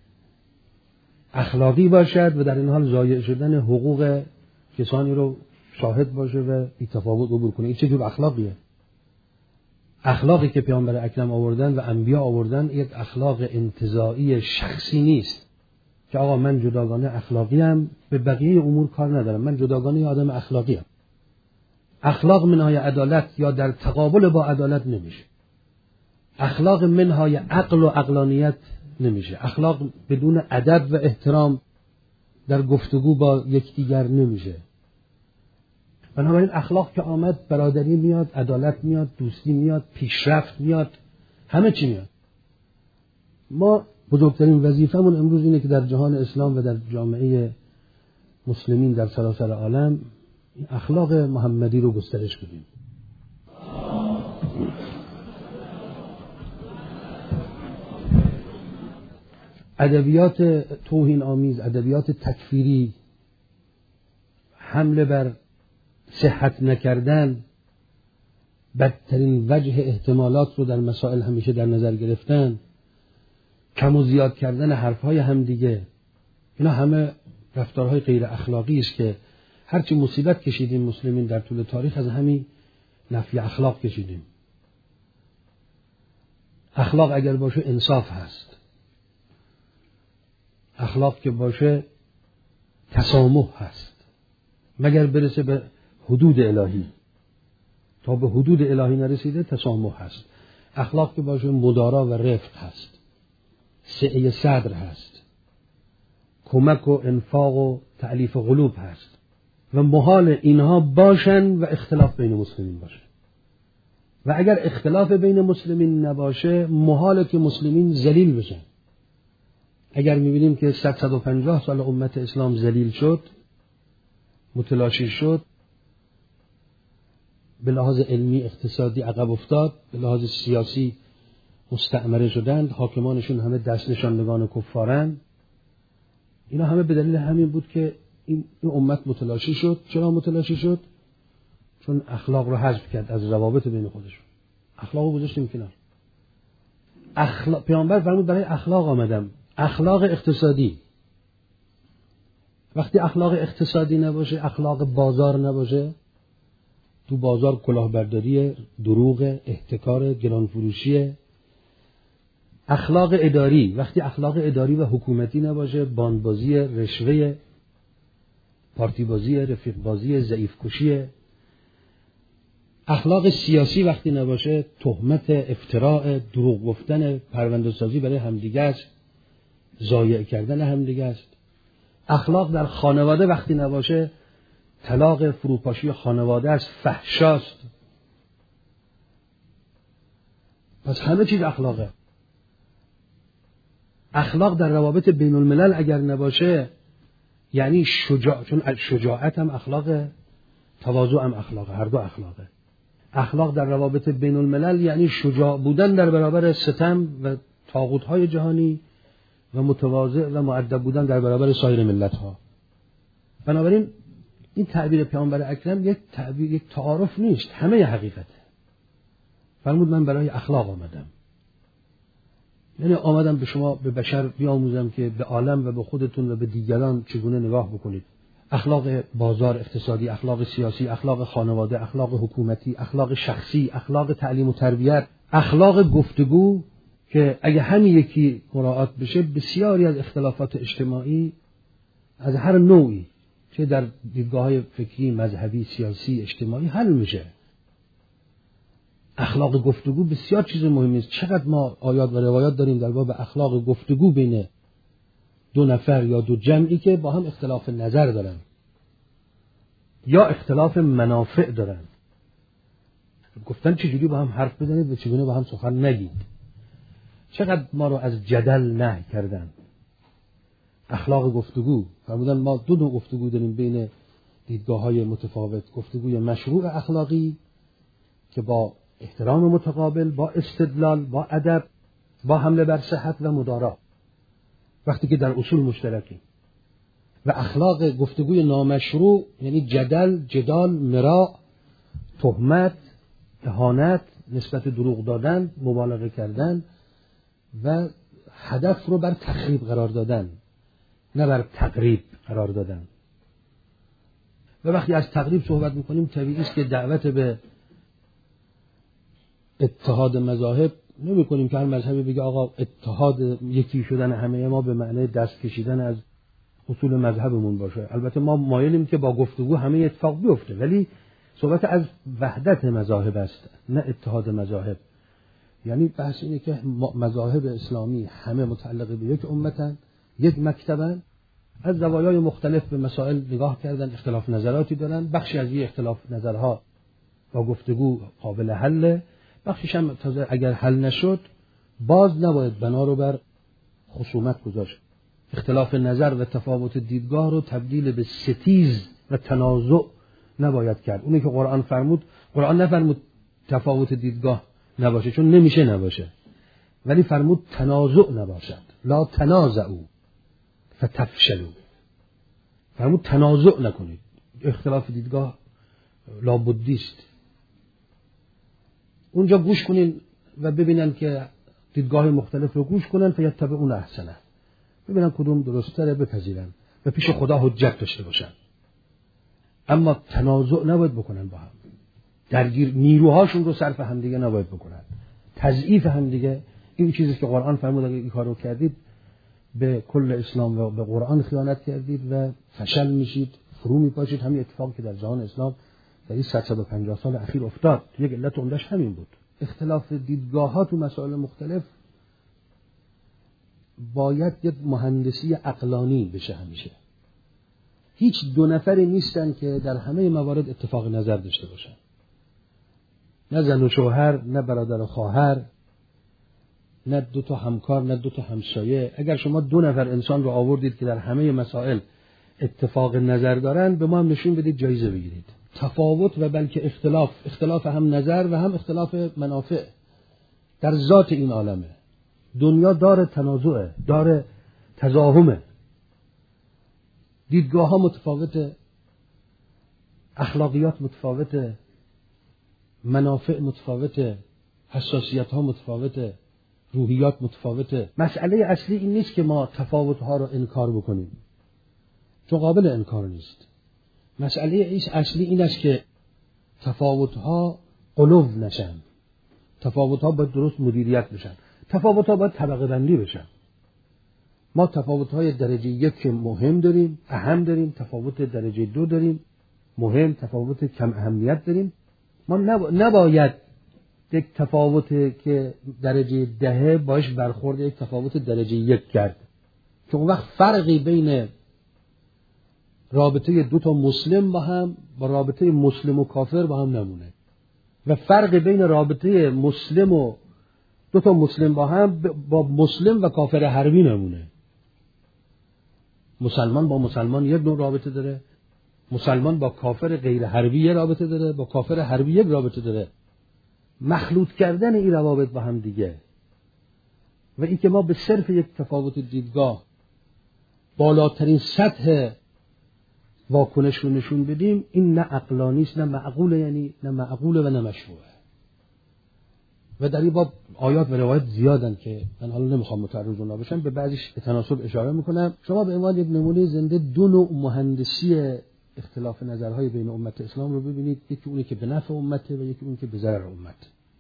اخلاقی باشد و در این حال ضایع شدن حقوق کسانی رو شاهد باشه و بی‌تفاوت عبور کنه؟ این چه جور اخلاقیه؟ اخلاقی که پیامبر اکرم آوردن و انبیا آوردن یک اخلاق انتزاعی شخصی نیست که آقا من جداگانه اخلاقی ام، به بقیه امور کار ندارم، من جداگانه آدم اخلاقی ام. اخلاق منهای عدالت یا در تقابل با عدالت نمیشه. اخلاق منهای عقل و عقلانیت نمیشه. اخلاق بدون ادب و احترام در گفتگو با یکدیگر نمیشه. بنابراین اخلاق که آمد، برادری میاد، عدالت میاد، دوستی میاد، پیشرفت میاد، همه چی میاد. ما بزرگترین وظیفمون امروز اینه که در جهان اسلام و در جامعه مسلمین در سراسر عالم این اخلاق محمدی رو گسترش بدیم. ادبیات توهین آمیز، ادبیات تکفیری، حمله بر صحت نکردن، بدترین وجه احتمالات رو در مسائل همیشه در نظر گرفتن، کم و زیاد کردن حرفهای همدیگه، اینا همه رفتارهای غیر اخلاقی است که هرچی مصیبت کشیدیم مسلمین در طول تاریخ از همین نفی اخلاق کشیدیم. اخلاق اگر باشه انصاف هست، اخلاق که باشه تسامح هست، مگر برسه به حدود الهی. تا به حدود الهی نرسیده تسامح هست. اخلاق که باشه مدارا و رفق هست، سعه صدر هست، کمک و انفاق و تألیف قلوب هست و محال اینها باشن و اختلاف بین مسلمین باشه. و اگر اختلاف بین مسلمین نباشه محاله که مسلمین ذلیل بشن. اگر می‌بینیم که 150 سال امت اسلام ذلیل شد، متلاشی شد، به لحاظ علمی اقتصادی عقب افتاد، به لحاظ سیاسی مستعمره شدند، حاکمانشون همه دست نشاندگان کفارن، اینا همه به دلیل همین بود که این امت متلاشی شد. چرا متلاشی شد؟ چون اخلاق رو حذف کرد از روابط بین خودشون. اخلاق رو گذاشتیم کنار. پیامبر فرمود برای اخلاق آمدم. اخلاق اقتصادی. وقتی اخلاق اقتصادی نباشه، اخلاق بازار نباشه، تو بازار کلاهبرداری، دروغ، احتکار، گرانفروشی. اخلاق اداری، وقتی اخلاق اداری و حکومتی نباشه، باندبازی، رشوه، پارتی بازی، رفیق بازی، ضعیف کشی. اخلاق سیاسی وقتی نباشه، تهمت، افتراء، دروغ گفتن، پرونده سازی برای همدیگه است، ضایع کردن همدیگه است. اخلاق در خانواده وقتی نباشه، طلاق، فروپاشی خانواده است، فحشاست. پس همه چیز اخلاقه. اخلاق در روابط بین الملل اگر نباشه یعنی چون شجاعت هم اخلاقه، تواضع هم اخلاقه، هر دو اخلاقه. اخلاق در روابط بین الملل یعنی شجاع بودن در برابر ستم و طاغوت‌های جهانی و متواضع و مؤدب بودن در برابر سایر ملت‌ها. بنابراین این تعبیر پیامبر اکرم یک تعارف نیست، همه حقیقته. فرمود من برای اخلاق آمدم. یعنی آمدم به شما، به بشر بیاموزم که به عالم و به خودتون و به دیگران چگونه نگاه بکنید. اخلاق بازار اقتصادی، اخلاق سیاسی، اخلاق خانواده، اخلاق حکومتی، اخلاق شخصی، اخلاق تعلیم و تربیت، اخلاق گفتگو که اگه همین یکی مراعات بشه بسیاری از اختلافات اجتماعی از هر نوعی چه در دیدگاه‌های فکری، مذهبی، سیاسی، اجتماعی حل میشه. اخلاق گفتگو بسیار چیز مهمی است. چقدر ما آیات و روایات داریم در باب اخلاق گفتگو بین دو نفر یا دو جمعی که با هم اختلاف نظر دارن یا اختلاف منافع دارن. گفتن چجوری با هم حرف بزنید و چگونه با هم سخن نگید. چقدر ما رو از جدل نهی کردن. اخلاق گفتگو فرمودن ما دو نوع گفتگو داریم بین دیدگاه‌های متفاوت. گفتگوی مشروع اخلاقی که با احترام متقابل، با استدلال، با ادب، با حمله بر صحت و مدارا، وقتی که در اصول مشترکیم. و اخلاق گفتگوی نامشروع یعنی جدال، مراء، تهمت، اهانت، نسبت دروغ دادن، مبالغه کردن و هدف رو بر تخریب قرار دادن، نه بر تقریب قرار دادن. و وقتی از تقریب صحبت میکنیم طبیعی است که دعوت به اتحاد مذاهب نمی کنیم که هر مذهبی بگه آقا اتحاد یکی شدن همه ما به معنی دست کشیدن از اصول مذهبمون باشه. البته ما مایلیم که با گفتگو همه اتفاق بیفته، ولی صحبت از وحدت مذاهب است نه اتحاد مذاهب. یعنی بحث اینه که مذاهب اسلامی همه متعلق به یک امتن، یک مکتبن، از زوایای مختلف به مسائل نگاه کردن، اختلاف نظراتی دارن. بخشی از این اختلاف نظرها با گفتگو قابل حله، بخشش هم تازه اگر حل نشد باز نباید بنا رو بر خصومت گذاشت. اختلاف نظر و تفاوت دیدگاه رو تبدیل به ستیز و تنازع نباید کرد. اونی که قرآن فرمود، قرآن نفرمود تفاوت دیدگاه نباشه چون نمیشه نباشه، ولی فرمود تنازع نباشد. لا تنازعوا فتفشلوا. فرمود تنازع نکنید. اختلاف دیدگاه لابدی است. اونجا گوش کنین و ببینن که دیدگاه مختلف رو گوش کنن، فیتبعون احسنه، ببینن کدوم درست‌تره بپذیرن و پیش خدا حجت داشته باشن. اما تنازع نباید بکنن با هم. درگیر نیروهاشون رو صرف همدیگه نباید بکنن. تضعیف همدیگه، این چیزی که قرآن فرمود اگه این کارو کردید به کل اسلام و به قرآن خیانت کردید و فشل میشید، فرو میپاشید. همین اتفاقی که در جهان اسلام در این 150 سال اخیر افتاد، یک علت عمده‌اش همین بود. اختلاف دیدگاه‌ها تو مسائل مختلف باید یک مهندسی عقلانی بشه. همیشه هیچ دو نفری نیستن که در همه موارد اتفاق نظر داشته باشن، نه زن و شوهر، نه برادر و خواهر، نه دو تا همکار، نه دو تا همسایه. اگر شما دو نفر انسان رو آوردید که در همه مسائل اتفاق نظر دارن، به ما هم نشون بدید جایزه بگیرید. تفاوت و بلکه اختلاف هم نظر و هم اختلاف منافع در ذات این عالمه. دنیا دار تنازعه، دار تزاحمه، دیدگاه ها متفاوته، اخلاقیات متفاوته، منافع متفاوته، حساسیت ها متفاوته، روحیات متفاوته. مسئله اصلی این نیست که ما تفاوت ها رو انکار بکنیم، چون قابل انکار نیست. مسئله اصلی این است که تفاوت ها غلو نشن، تفاوت ها باید درست مدیریت بشن، تفاوت ها باید طبقه بندی بشن. ما تفاوت های درجه 1 مهم داریم، اهم داریم، تفاوت درجه 2 داریم، مهم، تفاوت کم اهمیت داریم. ما نباید یک تفاوت که درجه 10 باش برخورد یک تفاوت درجه 1 کرد، که اون وقت فرقی بین رابطه دو تا مسلم با رابطه مسلم و کافر با هم نمونه، و فرق بین رابطه مسلم و دو تا مسلم با مسلم و کافر حربی نمونه. مسلمان با مسلمان یک نوع رابطه داره، مسلمان با کافر غیر حربی یک رابطه داره، با کافر حربی یک رابطه داره. مخلوط کردن این روابط با هم دیگه و این که ما به صرف یک تفاوت دیدگاه بالاترین سطح واکنش رو نشون بدیم، این نه عقلانی است، نه معقوله، یعنی نه معقوله و نه مشروعه. و در این باب آیات و روایت زیادن که من حالا نمیخوام متعرض اونها بشم، به بعضیش به تناسب اشاره میکنم. شما به عنوان یک نمونه زنده دو نوع مهندسی اختلاف نظرهای بین امت اسلام رو ببینید، یکی اونی که به نفع امته و یکی اونی که به ضرر امت.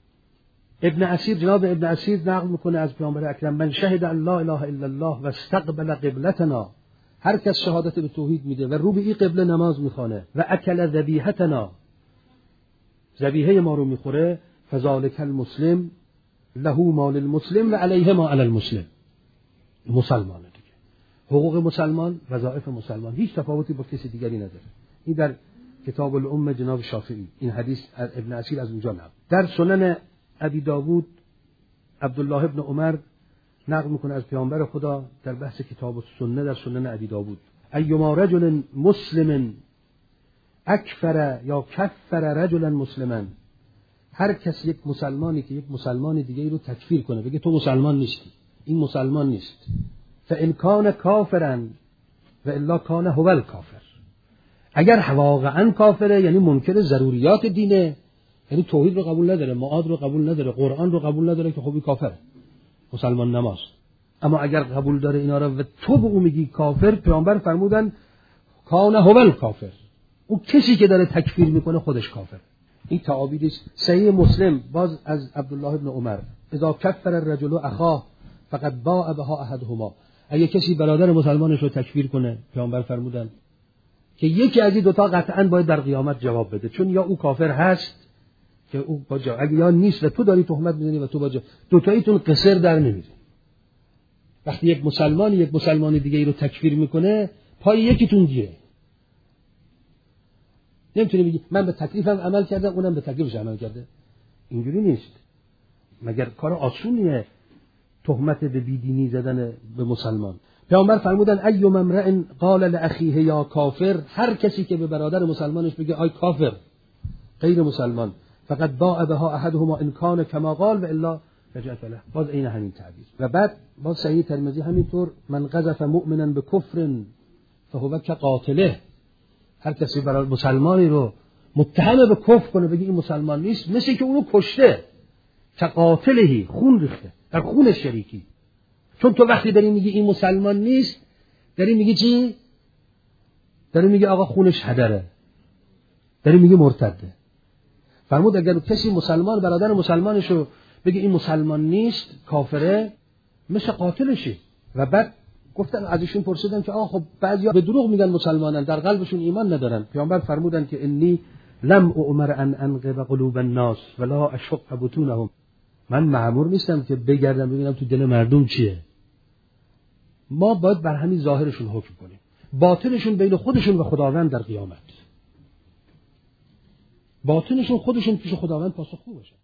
جناب ابن اسیر نقل میکنه از پیامبر اکرم: من شهد ان لا اله الا الله و استقبل قبلتنا، هر کس شهادت به توحید میده و رو به این قبله نماز میخوانه و اکل ذبیحتنا، ذبیحه ما رو میخوره، فذلک المسلم له ما للمسلم و علیه ما علی المسلم. مسلمانه دیگه، حقوق مسلمان، وظایف مسلمان، هیچ تفاوتی با کسی دیگری نداره. این در کتاب الام جناب شافعی، این حدیث ابن اسیر از اونجا نقل. در سنن ابی داوود عبدالله ابن عمر نقل میکنه از پیامبر خدا در بحث کتاب السنه در سنن ابی داوود: ایما رجل مسلم اکفر یا کفر رجلا مسلما، هر کس یک مسلمانی که یک مسلمان دیگه رو تکفیر کنه، بگه تو مسلمان نیستی، این مسلمان نیست، فان کان کافرا و الا کان هو الکافر، اگر واقعا کافره یعنی منکر ضروریات دینه، یعنی توحید رو قبول نداره، معاد رو قبول نداره، قرآن رو قبول نداره، که خب این کافره، مسلمان نماست. اما اگر قبول داره اینا رو و تو به اون میگی کافر، پیامبر فرمودن کان هو الکافر، اون کسی که داره تکفیر میکنه خودش کافر. این تعابیری است. صحیح مسلم باز از عبدالله ابن عمر: اذا کفر الرجل اخاه فقد باء بها احدهما، اگه کسی برادر مسلمانش رو تکفیر کنه، پیامبر فرمودن که یکی از این دوتا قطعاً باید در قیامت جواب بده، چون یا او کافر هست که او با اگه یا نیست و تو داری تهمت میزنی و تو با دوتاییتون قصر در نمیری. وقتی یک مسلمان دیگه رو تکفیر میکنه، پای یکیتون گیره. نمیتونی بگی من به تکلیفم عمل کردم اونم به تکلیفش عمل کرده. اینجوری نیست. مگر کار آسونیه تهمت به بیدینی زدن به مسلمان؟ پیامبر فرمودن ایوم امرئ قال لاخیه یا کافر، هر کسی که به برادر مسلمانش بگه آی کافر، غیر مسلمان، فقط باء بها احدهما ان کان کما قال و الا باز این همین تعبیر. و بعد باز صحیح ترمذی همینطور من قذف مؤمنا بکفر فهو کقاتله، هر کسی برای مسلمانی رو متهم به کفر کنه بگه این مسلمان نیست، مثل که اونو کشته، کقاتلهی، خون ریخته، در خون شریکی. چون تو وقتی داری میگی این مسلمان نیست، داری میگی چی؟ داری میگی آقا خونش هدره، داری میگی مرتده. فرمود اگر کسی مسلمان برادر مسلمانشو بگه این مسلمان نیست، کافره، مثل قاتلشه. و بعد گفتن از ایشون پرسیدن که خب بعضیا به دروغ میگن مسلمانن، در قلبشون ایمان ندارن. پیامبر فرمودن که انی لم اؤمر ان انقذ قلوب الناس ولا اشق بطونهم، من مأمور نیستم که بگردم ببینم تو دل مردم چیه. ما باید بر همین ظاهرشون حکم کنیم، باطنشون بین خودشون و خداوند در قیامت، باطنشون خودشون پیش خداوند پاسخگو باشه.